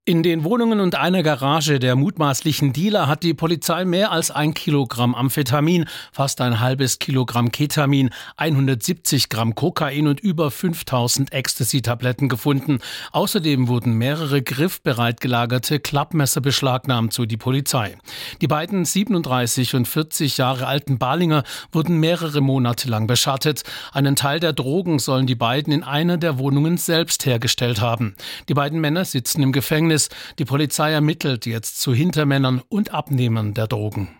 In den Wohnungen und einer Garage der mutmaßlichen Dealer hat die Polizei mehr als 1 Kilogramm Amphetamin, fast ein halbes Kilogramm Ketamin, 170 Gramm Kokain und über 5000 Ecstasy-Tabletten gefunden. Außerdem wurden mehrere griffbereit gelagerte Klappmesser beschlagnahmt, so die Polizei. Die beiden 37 und 40 Jahre alten Balinger wurden mehrere Monate lang beschattet. Einen Teil der Drogen sollen die beiden in einer der Wohnungen selbst hergestellt haben. Die beiden Männer sitzen im Gefängnis. Die Polizei ermittelt jetzt zu Hintermännern und Abnehmern der Drogen.